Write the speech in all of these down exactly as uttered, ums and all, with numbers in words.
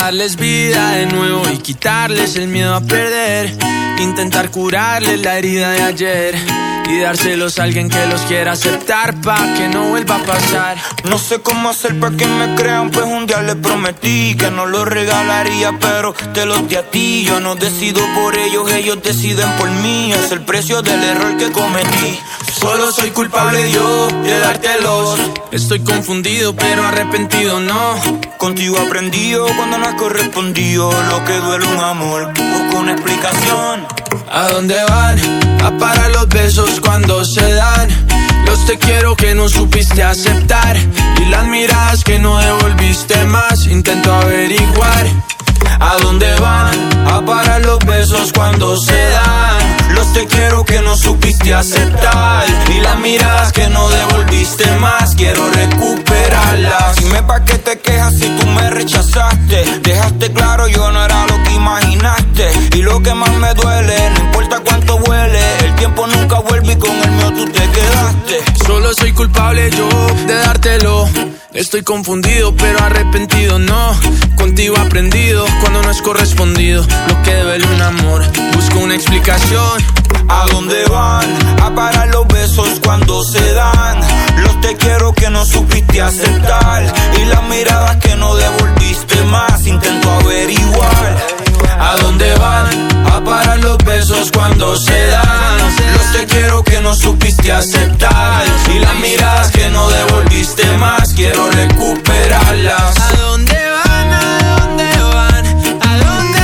darles vida de nuevo y quitarles el miedo a perder. Intentar curarles la herida de ayer y dárselos a alguien que los quiera aceptar pa' que no vuelva a pasar. No sé cómo hacer pa' que me crean, pues un día les prometí que no los regalaría, pero te los di a ti. Yo no decido por ellos, ellos deciden por mí. Es el precio del error que cometí. Solo soy culpable yo de dártelos. Estoy confundido pero arrepentido no. Contigo aprendido cuando no has correspondido. Lo que duele un amor, busco una explicación. ¿A dónde van? A parar los besos cuando se dan. Los te quiero que no supiste aceptar y las miradas que no devolviste más. Intento averiguar. ¿A dónde van? A parar los besos cuando se dan. Los te quiero que no supiste aceptar y las miradas que no devolviste más. Quiero recuperarlas. Dime pa' qué te quejas si tú me rechazaste. Dejaste claro yo no era lo que imaginaste. Y lo que más me duele, no importa cuánto huele, el tiempo nunca vuelve y con el mío tú te quedaste. Solo soy culpable yo de dártelo. Estoy confundido pero arrepentido no. Contigo aprendido cuando no es correspondido. Lo que duele un amor, busco una explicación. ¿A dónde van? A parar los besos cuando se dan. Los te quiero que no supiste aceptar y las miradas que no devolviste más. Intento averiguar. ¿A dónde van? A parar los besos cuando se dan. Los te quiero que no supiste aceptar y las miradas que no devolviste más. Quiero recuperarlas. ¿A dónde van? ¿A dónde van? ¿A dónde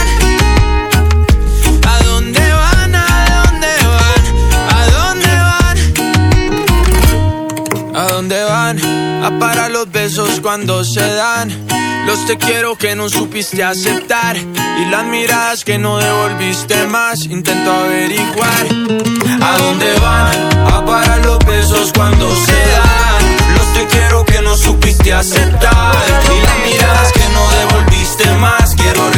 van? ¿A dónde van? ¿A dónde van? ¿A dónde van? ¿A dónde van? A parar los besos cuando se dan. Los te quiero que no supiste aceptar y las miradas que no devolviste más. Intento averiguar. ¿A dónde van? A parar los besos cuando se dan. Los te quiero que no supiste aceptar y las miradas que no devolviste más. Quiero